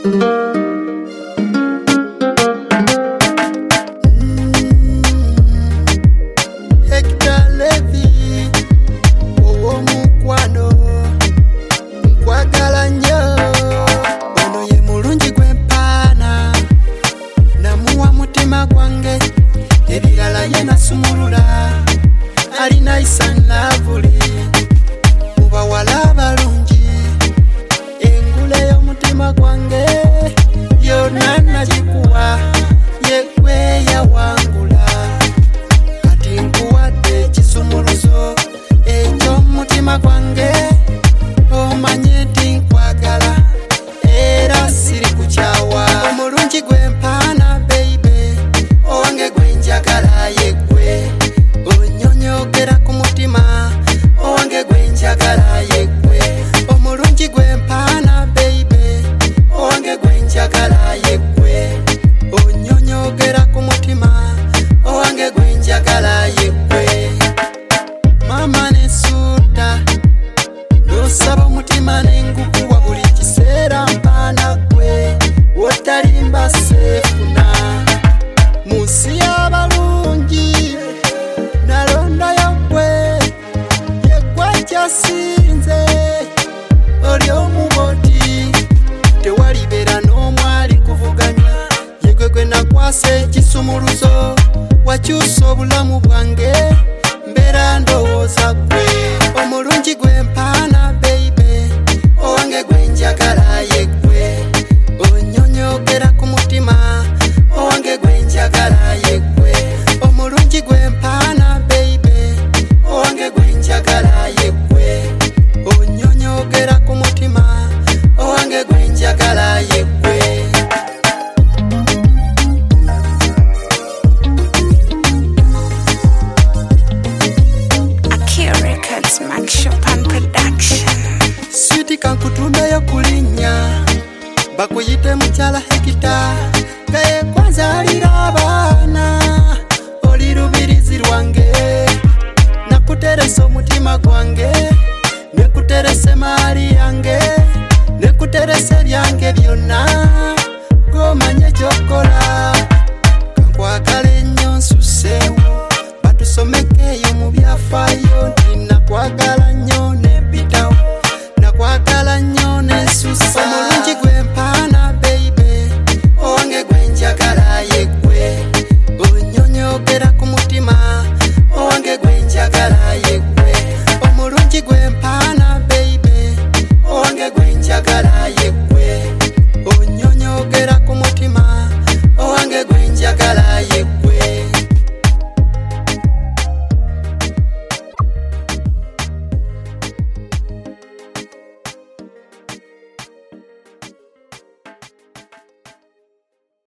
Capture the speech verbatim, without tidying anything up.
Ali nice and lovely Uba wala balungi Engule y'omutima gwange Yonna nagikuwa Yegwe yawangula Kati nkuwadde ekisumuluzo Eky'omutima gwange Omanye nti nkwagala Era siri kukyawa Omulungi gwe mpaana baby Owange gwe njagala yegwe Onyonyogera ku mutima owange gwe njagala yegwe omulungi gwe mpaana baby owange gwe njagala yegwe onyonyogera ku mutima owange gwe njagala yegwe mama nesuuta nosaba omutima nengukuwa buli kiseera mpaana gwe wotalimba seefuna munsi y'abalungi Sinze oli omuboti tewalibera n'omwali kuvuganya yegwe gwe nakwasa ekisumuluzo wakyusa obulamu bwange mbeera ndowooza gwe omulungi gwe mpaana baby owange gwe njagala yegwe onyonyogera ku mutima owange gwe njagala yegwe omulungi gwe mpaana baby owange gwe njagala yegwe onyonyogera ku mutima owange gwe njagala yegwe Akio Records, Max Chopin Production. Sweetie kankutumeyo kulinya bakuyite mukyala hekita gaye kwanza alira abaana oli lubirizi lwange nakuteresa omutima gwange nekuterese maali yange nekuterese byange byonna